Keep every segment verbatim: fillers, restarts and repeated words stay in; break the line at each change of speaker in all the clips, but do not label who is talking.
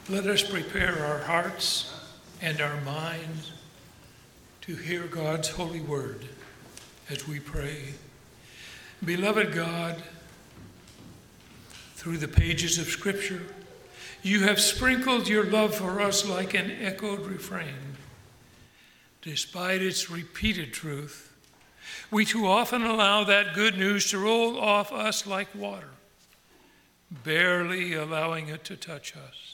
Let us prepare our hearts and our minds to hear God's holy word as we pray. Beloved God, through the pages of Scripture, you have sprinkled your love for us like an echoed refrain. Despite its repeated truth, we too often allow that good news to roll off us like water, barely allowing it to touch us.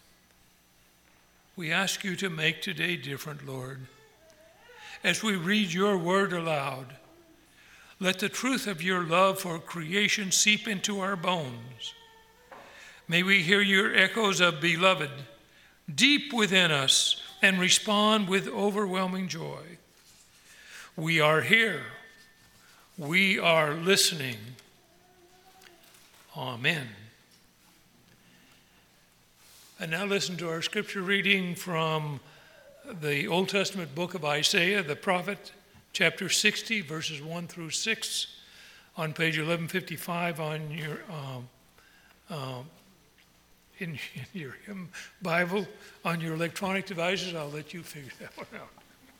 We ask you to make today different, Lord. As we read your word aloud, let the truth of your love for creation seep into our bones. May we hear your echoes of beloved deep within us and respond with overwhelming joy. We are here. We are listening. Amen. And now listen to our scripture reading from the Old Testament book of Isaiah, the prophet, chapter sixty, verses one through six, on page eleven fifty-five on your um, um, in, in your hymn Bible, on your electronic devices. I'll let you figure that one out.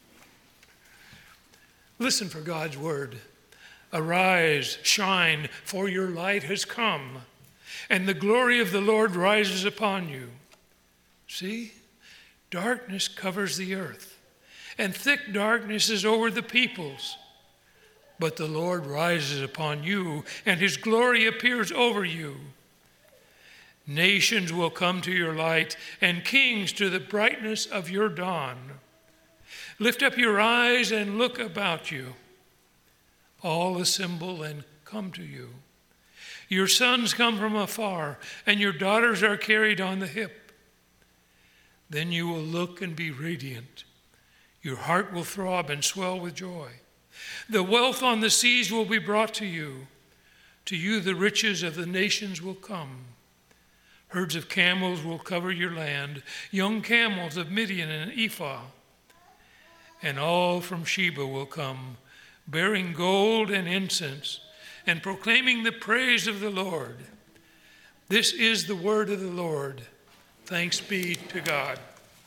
Listen for God's word. Arise, shine, for your light has come, and the glory of the Lord rises upon you. See, darkness covers the earth, and thick darkness is over the peoples. But the Lord rises upon you, and his glory appears over you. Nations will come to your light, and kings to the brightness of your dawn. Lift up your eyes and look about you. All assemble and come to you. Your sons come from afar, and your daughters are carried on the hip. Then you will look and be radiant. Your heart will throb and swell with joy. The wealth on the seas will be brought to you. To you the riches of the nations will come. Herds of camels will cover your land, young camels of Midian and Ephah. And all from Sheba will come, bearing gold and incense, and proclaiming the praise of the Lord. This is the word of the Lord. Thanks be to God.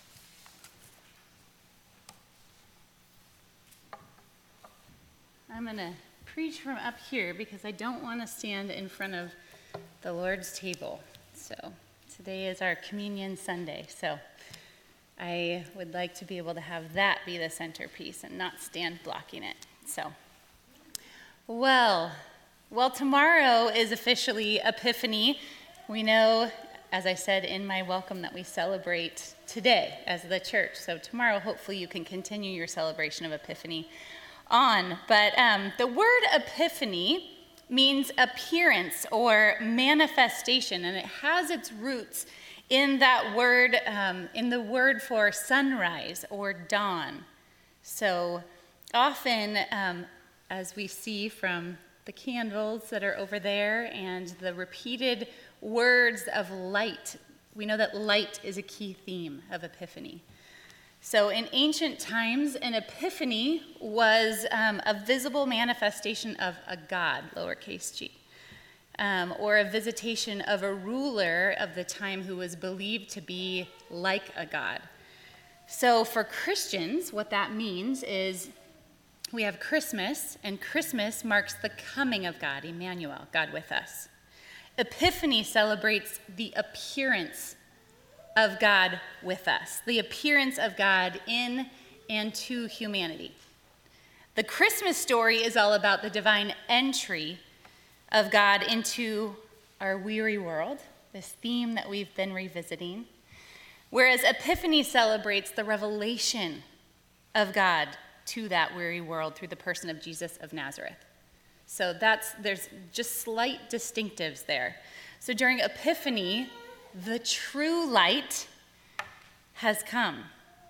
I'm going to preach from up here because I don't want to stand in front of the Lord's table. So today is our Communion Sunday. So I would like to be able to have that be the centerpiece and not stand blocking it. So, well, well, tomorrow is officially Epiphany. We know, as I said in my welcome, that we celebrate today as the church. So tomorrow, hopefully, you can continue your celebration of Epiphany on. But um, the word epiphany means appearance or manifestation, and it has its roots in that word, um, in the word for sunrise or dawn. So often, um, as we see from the candles that are over there and the repeated words of light, we know that light is a key theme of Epiphany. So in ancient times, an epiphany was um, a visible manifestation of a god, lowercase g, um, or a visitation of a ruler of the time who was believed to be like a god. So for Christians, what that means is we have Christmas, and Christmas marks the coming of God, Emmanuel, God with us. Epiphany celebrates the appearance of God with us, the appearance of God in and to humanity. The Christmas story is all about the divine entry of God into our weary world, this theme that we've been revisiting, whereas Epiphany celebrates the revelation of God to that weary world through the person of Jesus of Nazareth. So that's there's just slight distinctives there. So during Epiphany, the true light has come.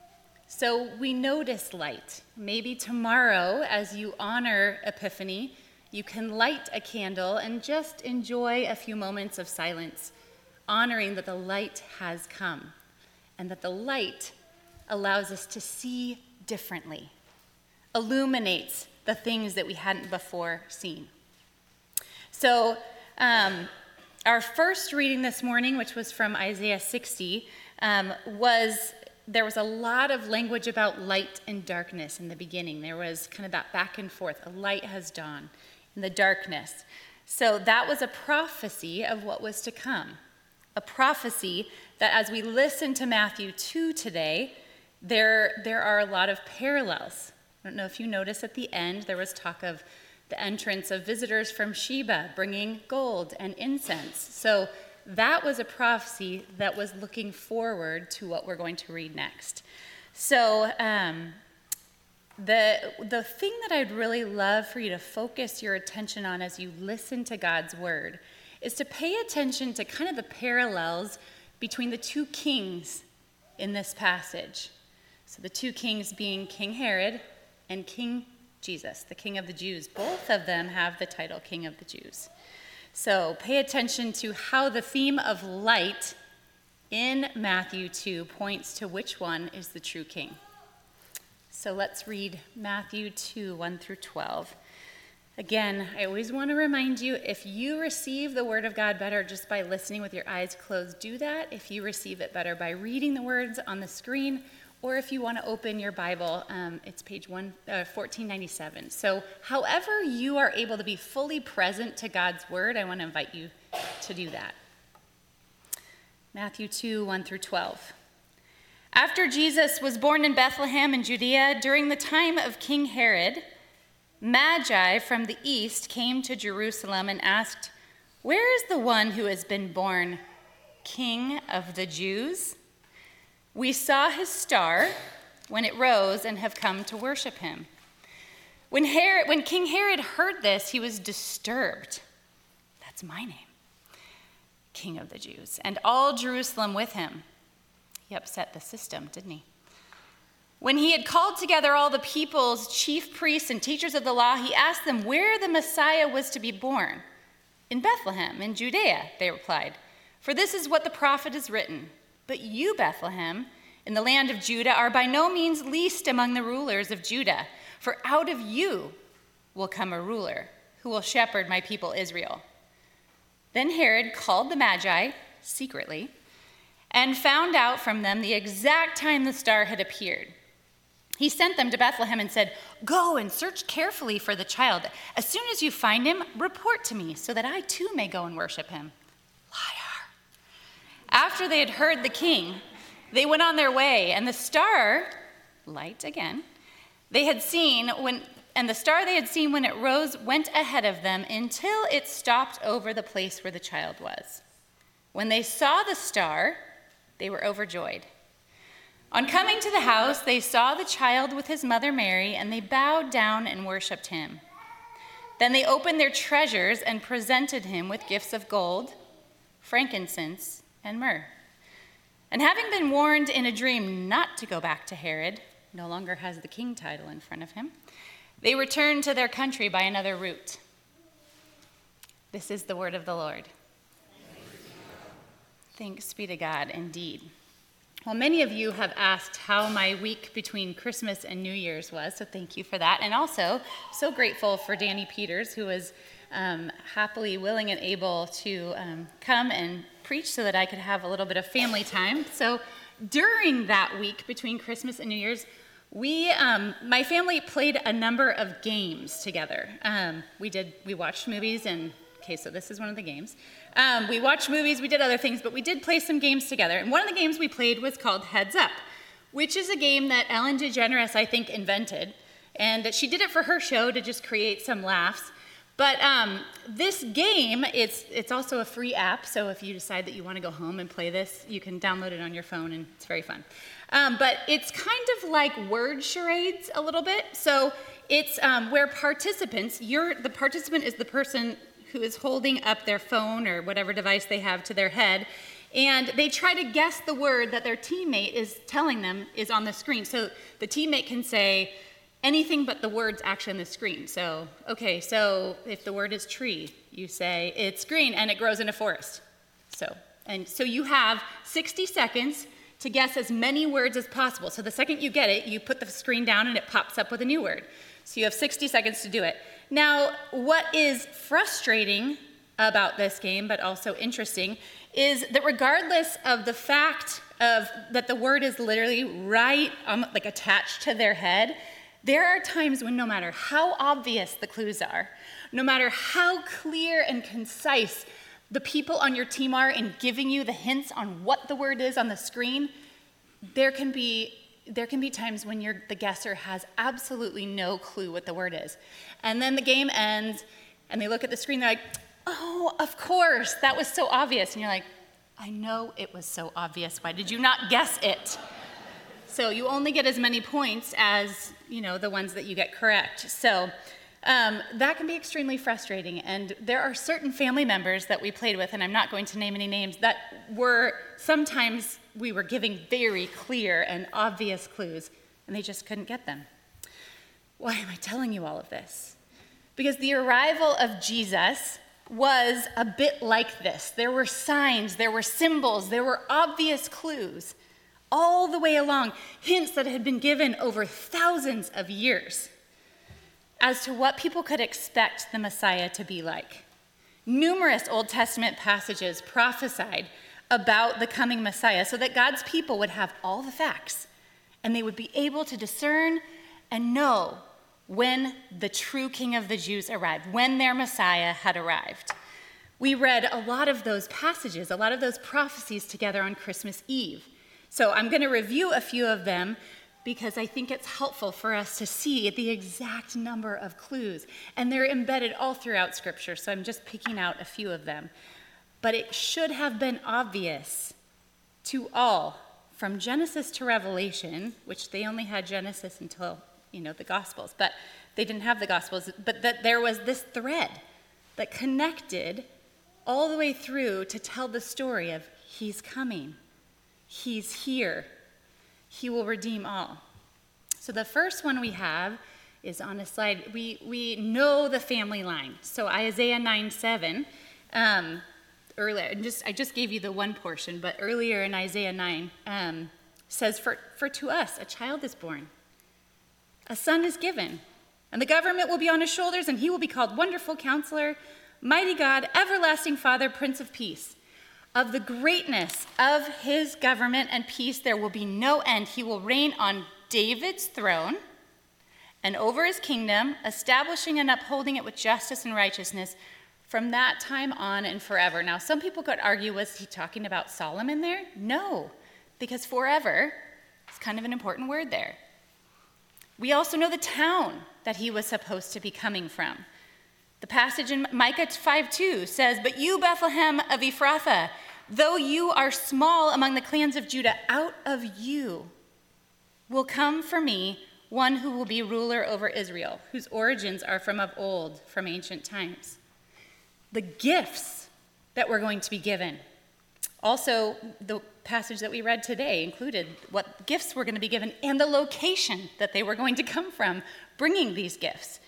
So we notice light. Maybe tomorrow, as you honor Epiphany, you can light a candle and just enjoy a few moments of silence, honoring that the light has come and that the light allows us to see differently, illuminates the things that we hadn't before seen. So um, our first reading this morning, which was from Isaiah sixty, um, was there was a lot of language about light and darkness in the beginning. There was kind of that back and forth. A light has dawned in the darkness. So that was a prophecy of what was to come. A prophecy that as we listen to Matthew two today, there, there are a lot of parallels. I don't know if you noticed at the end, there was talk of the entrance of visitors from Sheba bringing gold and incense. So that was a prophecy that was looking forward to what we're going to read next. So um, the, the thing that I'd really love for you to focus your attention on as you listen to God's word is to pay attention to kind of the parallels between the two kings in this passage. So the two kings being King Herod and King Jesus, the King of the Jews. Both of them have the title King of the Jews. So pay attention to how the theme of light in Matthew two points to which one is the true king. So let's read Matthew two, one through twelve. Again, I always want to remind you, if you receive the word of God better just by listening with your eyes closed, do that. If you receive it better by reading the words on the screen, or if you want to open your Bible, um, it's page one, uh, fourteen ninety-seven. So however you are able to be fully present to God's word, I want to invite you to do that. Matthew two, one through twelve. After Jesus was born in Bethlehem in Judea, during the time of King Herod, Magi from the east came to Jerusalem and asked, "Where is the one who has been born King of the Jews? We saw his star when it rose and have come to worship him." When, Herod, when King Herod heard this, he was disturbed. That's my name, King of the Jews, and all Jerusalem with him. He upset the system, didn't he? When he had called together all the people's chief priests and teachers of the law, he asked them where the Messiah was to be born. "In Bethlehem, in Judea," they replied, "for this is what the prophet has written. But you, Bethlehem, in the land of Judah, are by no means least among the rulers of Judah, for out of you will come a ruler who will shepherd my people Israel." Then Herod called the Magi secretly and found out from them the exact time the star had appeared. He sent them to Bethlehem and said, "Go and search carefully for the child. As soon as you find him, report to me so that I too may go and worship him." Liar. After they had heard the king, they went on their way, and the star, light again, they had seen when, and the star they had seen when it rose went ahead of them until it stopped over the place where the child was. When they saw the star, they were overjoyed. On coming to the house, they saw the child with his mother Mary, and they bowed down and worshipped him. Then they opened their treasures and presented him with gifts of gold, frankincense, and myrrh. And having been warned in a dream not to go back to Herod, no longer has the king title in front of him, they returned to their country by another route. This is the word of the Lord. Thanks be to God, indeed. Well, many of you have asked how my week between Christmas and New Year's was, so thank you for that. And also, so grateful for Danny Peters, who was um, happily willing and able to um, come and preach so that I could have a little bit of family time. So during that week between Christmas and New Year's, we, um, my family played a number of games together. Um, we did, we watched movies, and okay, so this is one of the games. Um, we watched movies, we did other things, but we did play some games together. And one of the games we played was called Heads Up, which is a game that Ellen DeGeneres, I think, invented. And she did it for her show to just create some laughs. But um, this game, it's, it's also a free app, so if you decide that you want to go home and play this, you can download it on your phone, and it's very fun. Um, but it's kind of like word charades a little bit. So it's um, where participants, you're, the participant is the person who is holding up their phone or whatever device they have to their head, and they try to guess the word that their teammate is telling them is on the screen. So the teammate can say anything but the words actually on the screen. So, okay, so if the word is tree, you say it's green and it grows in a forest. So, and so you have sixty seconds to guess as many words as possible. So the second you get it, you put the screen down and it pops up with a new word. So you have sixty seconds to do it. Now, what is frustrating about this game, but also interesting, is that regardless of the fact of that the word is literally right, um, like attached to their head, there are times when no matter how obvious the clues are, no matter how clear and concise the people on your team are in giving you the hints on what the word is on the screen, there can be there can be times when you're, the guesser has absolutely no clue what the word is. And then the game ends, and they look at the screen, they're like, oh, of course, that was so obvious. And you're like, I know it was so obvious. Why did you not guess it? So you only get as many points as, you know, the ones that you get correct. So um, that can be extremely frustrating. And there are certain family members that we played with, and I'm not going to name any names, that were sometimes we were giving very clear and obvious clues, and they just couldn't get them. Why am I telling you all of this? Because the arrival of Jesus was a bit like this. There were signs, there were symbols, there were obvious clues all the way along, hints that had been given over thousands of years as to what people could expect the Messiah to be like. Numerous Old Testament passages prophesied about the coming Messiah so that God's people would have all the facts and they would be able to discern and know when the true King of the Jews arrived, when their Messiah had arrived. We read a lot of those passages, a lot of those prophecies together on Christmas Eve. So I'm going to review a few of them because I think it's helpful for us to see the exact number of clues. And they're embedded all throughout Scripture, so I'm just picking out a few of them. But it should have been obvious to all, from Genesis to Revelation, which they only had Genesis until, you know, the Gospels, but they didn't have the Gospels, but that there was this thread that connected all the way through to tell the story of he's coming, he's here, he will redeem all. So the first one we have is on a slide. We we know the family line. So Isaiah nine seven, um, earlier, and just I just gave you the one portion, but earlier in Isaiah nine um, says, for, for to us a child is born, a son is given, and the government will be on his shoulders, and he will be called Wonderful Counselor, Mighty God, Everlasting Father, Prince of Peace. Of the greatness of his government and peace there will be no end. He will reign on David's throne and over his kingdom, establishing and upholding it with justice and righteousness from that time on and forever. Now, some people could argue, was he talking about Solomon there? No, because forever is kind of an important word there. We also know the town that he was supposed to be coming from. The passage in Micah five two says, but you, Bethlehem of Ephrathah, though you are small among the clans of Judah, out of you will come for me one who will be ruler over Israel, whose origins are from of old, from ancient times. The gifts that were going to be given. Also, the passage that we read today included what gifts were going to be given and the location that they were going to come from, bringing these gifts.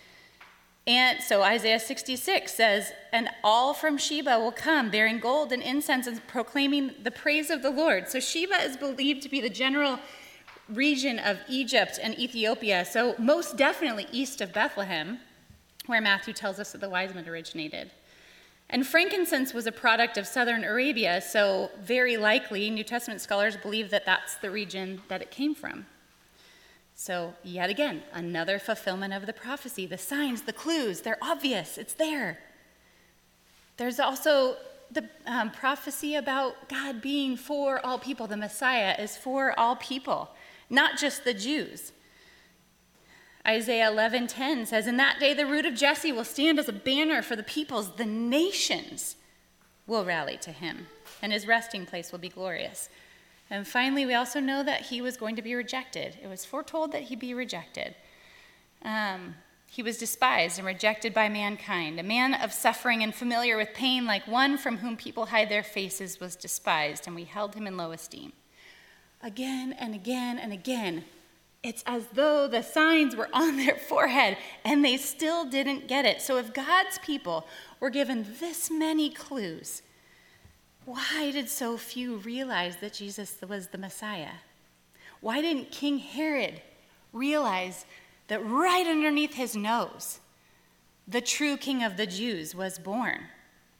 And so Isaiah sixty-six says, and all from Sheba will come, bearing gold and incense and proclaiming the praise of the Lord. So Sheba is believed to be the general region of Egypt and Ethiopia, so most definitely east of Bethlehem, where Matthew tells us that the wise men originated. And frankincense was a product of southern Arabia, so very likely New Testament scholars believe that that's the region that it came from. So yet again, another fulfillment of the prophecy. The signs, the clues, they're obvious. It's there. There's also the um, prophecy about God being for all people. The Messiah is for all people, not just the Jews. Isaiah eleven ten says, in that day the root of Jesse will stand as a banner for the peoples. The nations will rally to him, and his resting place will be glorious. And finally, we also know that he was going to be rejected. It was foretold that he'd be rejected. Um, he was despised and rejected by mankind. A man of suffering and familiar with pain, like one from whom people hide their faces, was despised, and we held him in low esteem. Again and again and again, it's as though the signs were on their forehead, and they still didn't get it. So if God's people were given this many clues, why did so few realize that Jesus was the Messiah? Why didn't King Herod realize that right underneath his nose, the true King of the Jews was born?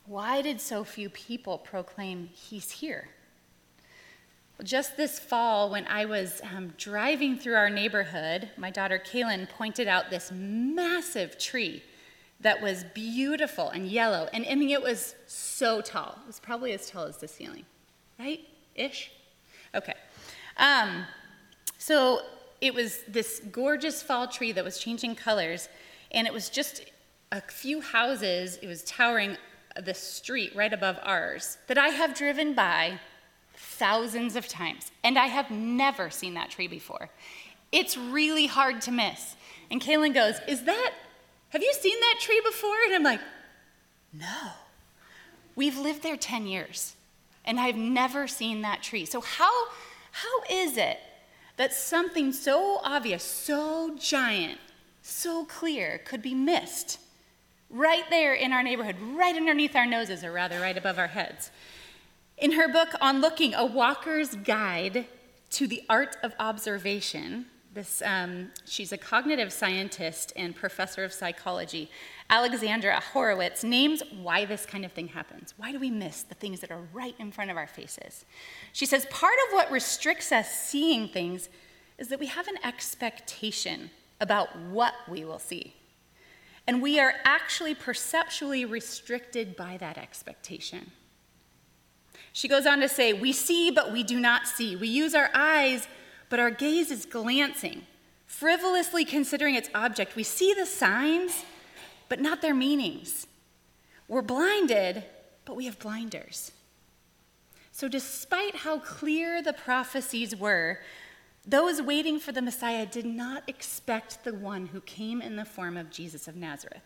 Why did so few people proclaim he's here? Well, just this fall, when I was um, driving through our neighborhood, my daughter Kaylin pointed out this massive tree that was beautiful and yellow. And I mean, it was so tall. It was probably as tall as the ceiling, right? Ish? Okay. Um, so it was this gorgeous fall tree that was changing colors, and it was just a few houses. It was towering the street right above ours that I have driven by thousands of times, and I have never seen that tree before. It's really hard to miss. And Kaylin goes, is that, have you seen that tree before? And I'm like, no. We've lived there ten years, and I've never seen that tree. So how, how is it that something so obvious, so giant, so clear could be missed right there in our neighborhood, right underneath our noses, or rather right above our heads? In her book, On Looking, A Walker's Guide to the Art of Observation, this, um, she's a cognitive scientist and professor of psychology, Alexandra Horowitz, names why this kind of thing happens. Why do we miss the things that are right in front of our faces? She says, part of what restricts us seeing things is that we have an expectation about what we will see. And we are actually perceptually restricted by that expectation. She goes on to say, we see, but we do not see. We use our eyes, but our gaze is glancing, frivolously considering its object. We see the signs, but not their meanings. We're blinded, but we have blinders. So despite how clear the prophecies were, those waiting for the Messiah did not expect the one who came in the form of Jesus of Nazareth.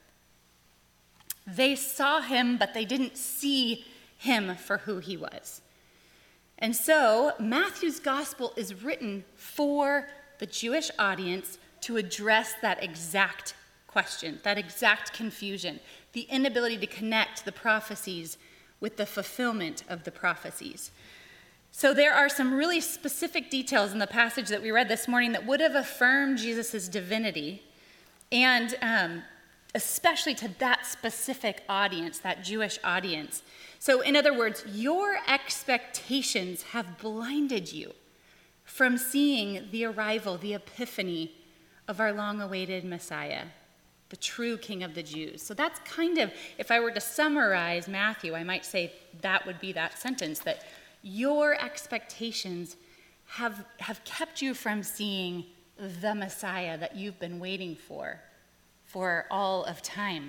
They saw him, but they didn't see him for who he was. And so Matthew's gospel is written for the Jewish audience to address that exact question, that exact confusion, the inability to connect the prophecies with the fulfillment of the prophecies. So there are some really specific details in the passage that we read this morning that would have affirmed Jesus' divinity, and um, especially to that specific audience, that Jewish audience. So in other words, your expectations have blinded you from seeing the arrival, the epiphany of our long-awaited Messiah, the true King of the Jews. So that's kind of, if I were to summarize Matthew, I might say that would be that sentence, that your expectations have, have kept you from seeing the Messiah that you've been waiting for, for all of time.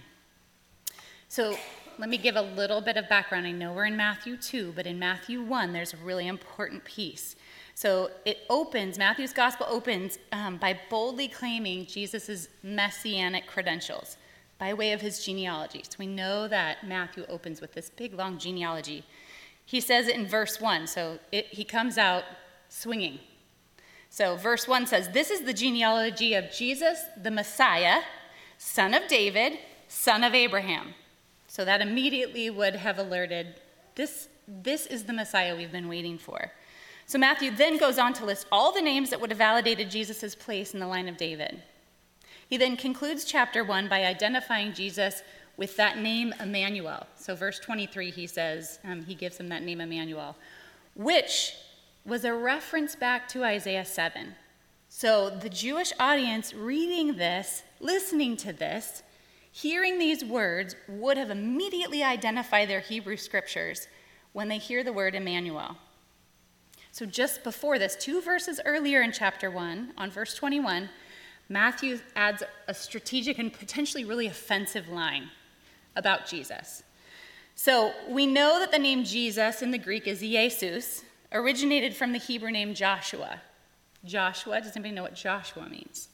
So let me give a little bit of background. I know we're in Matthew two, but in Matthew one, there's a really important piece. So it opens, Matthew's gospel opens um, by boldly claiming Jesus' messianic credentials by way of his genealogy. So we know that Matthew opens with this big, long genealogy. He says it in verse one, so it, he comes out swinging. So verse one says, this is the genealogy of Jesus, the Messiah, son of David, son of Abraham. So that immediately would have alerted, this, this is the Messiah we've been waiting for. So Matthew then goes on to list all the names that would have validated Jesus' place in the line of David. He then concludes chapter one by identifying Jesus with that name Emmanuel. So verse twenty-three, he says, um, he gives him that name Emmanuel, which was a reference back to Isaiah seven. So the Jewish audience reading this, listening to this, hearing these words would have immediately identified their Hebrew scriptures when they hear the word Emmanuel. So just before this, two verses earlier in chapter one, on verse twenty-one, Matthew adds a strategic and potentially really offensive line about Jesus. So we know that the name Jesus in the Greek is Jesus, originated from the Hebrew name Joshua. Joshua, does anybody know what Joshua means?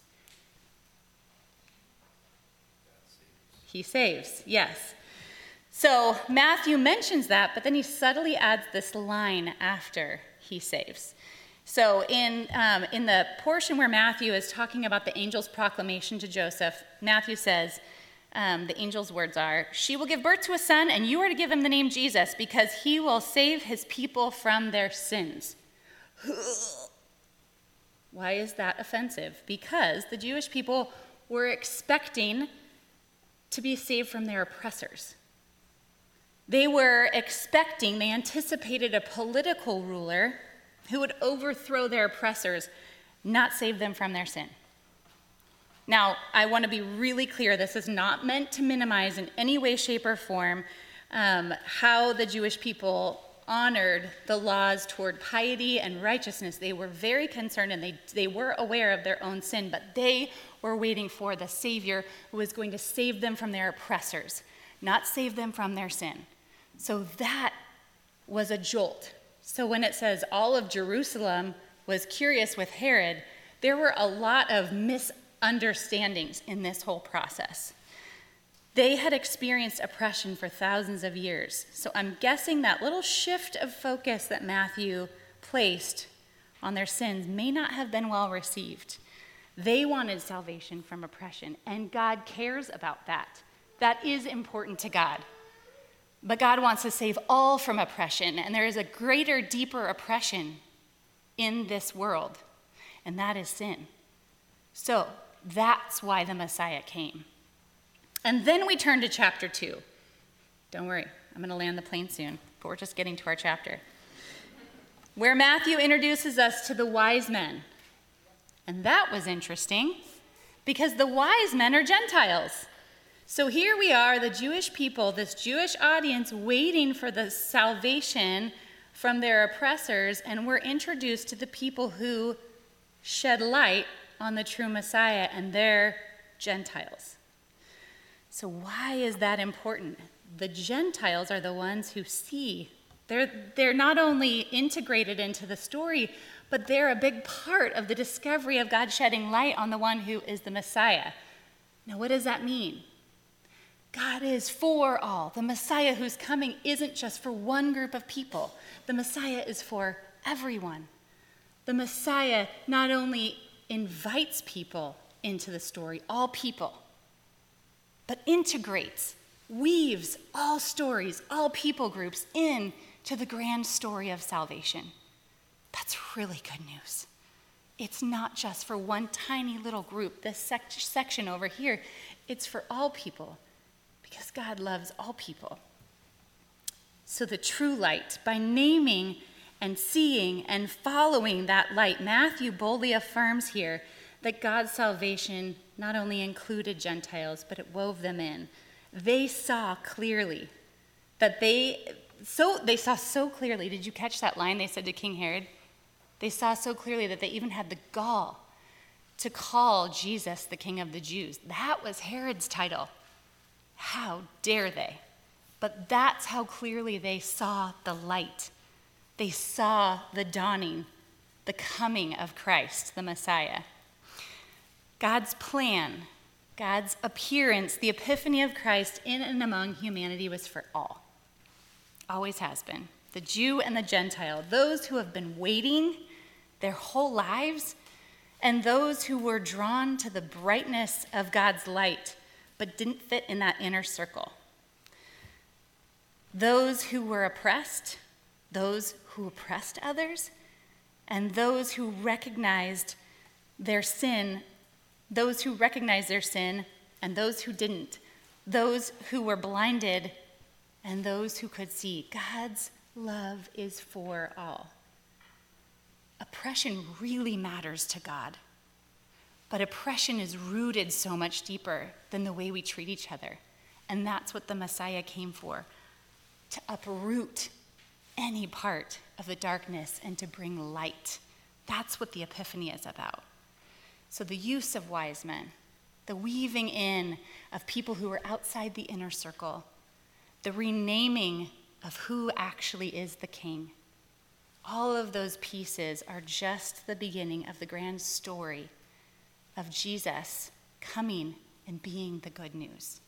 He saves, yes. So Matthew mentions that, but then he subtly adds this line after he saves. So in, um, in the portion where Matthew is talking about the angel's proclamation to Joseph, Matthew says, um, the angel's words are, she will give birth to a son, and you are to give him the name Jesus, because he will save his people from their sins. Why is that offensive? Because the Jewish people were expecting to be saved from their oppressors. They were expecting, they anticipated a political ruler who would overthrow their oppressors, not save them from their sin. Now, I want to be really clear, this is not meant to minimize in any way, shape, or form um, how the Jewish people honored the laws toward piety and righteousness. They were very concerned, and they, they were aware of their own sin, but they were waiting for the Savior who was going to save them from their oppressors, not save them from their sin. So that was a jolt. So when it says all of Jerusalem was curious with Herod, there were a lot of misunderstandings in this whole process. They had experienced oppression for thousands of years. So I'm guessing that little shift of focus that Matthew placed on their sins may not have been well received. They wanted salvation from oppression, and God cares about that. That is important to God. But God wants to save all from oppression, and there is a greater, deeper oppression in this world, and that is sin. So that's why the Messiah came. And then we turn to chapter two. Don't worry, I'm going to land the plane soon, but we're just getting to our chapter, where Matthew introduces us to the wise men. And that was interesting, because the wise men are Gentiles. So here we are, the Jewish people, this Jewish audience, waiting for the salvation from their oppressors, and we're introduced to the people who shed light on the true Messiah, and they're Gentiles. So why is that important? The Gentiles are the ones who see. They're, they're not only integrated into the story, but they're a big part of the discovery of God shedding light on the one who is the Messiah. Now, what does that mean? God is for all. The Messiah who's coming isn't just for one group of people. The Messiah is for everyone. The Messiah not only invites people into the story, all people, but integrates, weaves all stories, all people groups into the grand story of salvation. That's really good news. It's not just for one tiny little group, this sec- section over here. It's for all people, because God loves all people. So the true light, by naming and seeing and following that light, Matthew boldly affirms here that God's salvation not only included Gentiles, but it wove them in. They saw clearly that they, so they saw so clearly, did you catch that line they said to King Herod? They saw so clearly that they even had the gall to call Jesus the King of the Jews. That was Herod's title. How dare they? But that's how clearly they saw the light. They saw the dawning, the coming of Christ, the Messiah. God's plan, God's appearance, the epiphany of Christ in and among humanity was for all. Always has been. The Jew and the Gentile, those who have been waiting their whole lives, and those who were drawn to the brightness of God's light, but didn't fit in that inner circle. Those who were oppressed, those who oppressed others, and those who recognized their sin, those who recognized their sin, and those who didn't, those who were blinded, and those who could see. God's love is for all. Oppression really matters to God, but oppression is rooted so much deeper than the way we treat each other, and that's what the Messiah came for, to uproot any part of the darkness and to bring light. That's what the Epiphany is about. So the use of wise men, the weaving in of people who are outside the inner circle, the renaming of who actually is the king, all of those pieces are just the beginning of the grand story of Jesus coming and being the good news.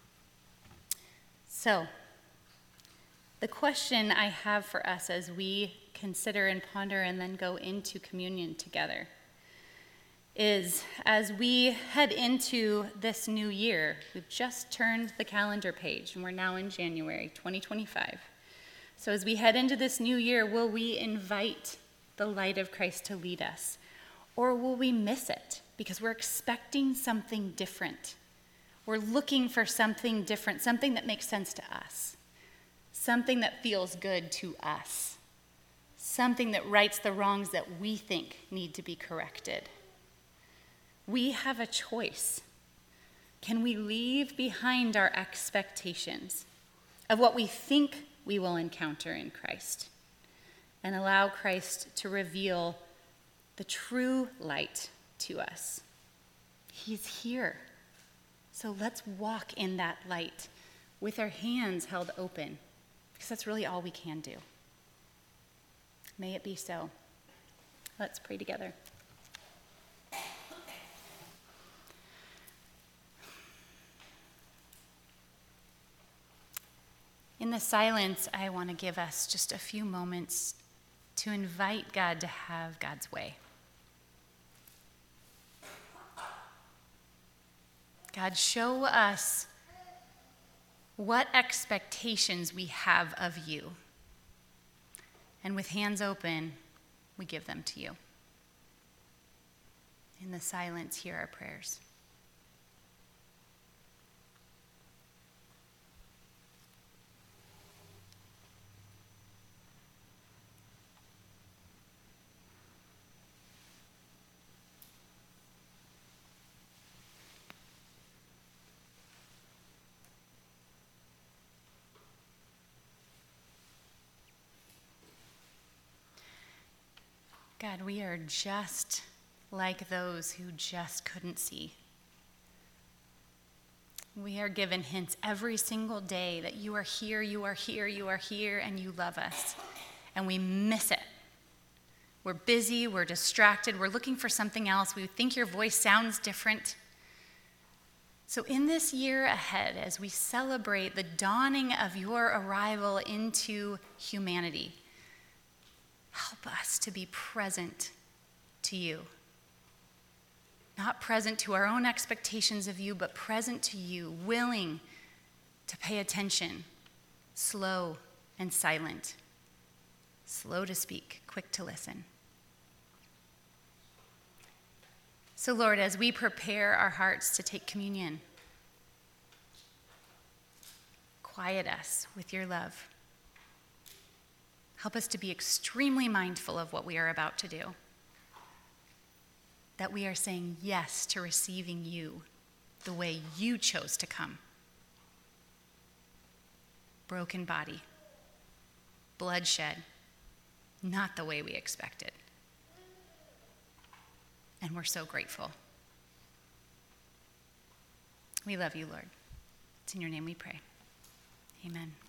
So, the question I have for us as we consider and ponder and then go into communion together is, as we head into this new year, we've just turned the calendar page and we're now in January twenty twenty-five. So as we head into this new year, will we invite the light of Christ to lead us? Or will we miss it because we're expecting something different? We're looking for something different, something that makes sense to us. something that feels good to us, something that rights the wrongs that we think need to be corrected. We have a choice. Can we leave behind our expectations of what we think we will encounter in Christ and allow Christ to reveal the true light to us? He's here. So let's walk in that light with our hands held open, because that's really all we can do. May it be so. Let's pray together. In the silence, I want to give us just a few moments to invite God to have God's way. God, show us what expectations we have of you. And with hands open, we give them to you. In the silence, hear our prayers. God, we are just like those who just couldn't see. We are given hints every single day that you are here, you are here, you are here, and you love us. And we miss it. We're busy, we're distracted, we're looking for something else. We think your voice sounds different. So in this year ahead, as we celebrate the dawning of your arrival into humanity, help us to be present to you. Not present to our own expectations of you, but present to you, willing to pay attention, slow and silent, slow to speak, quick to listen. So, Lord, as we prepare our hearts to take communion, quiet us with your love. Help us to be extremely mindful of what we are about to do. That we are saying yes to receiving you the way you chose to come. Broken body, bloodshed, not the way we expected. And we're so grateful. We love you, Lord. It's in your name we pray. Amen.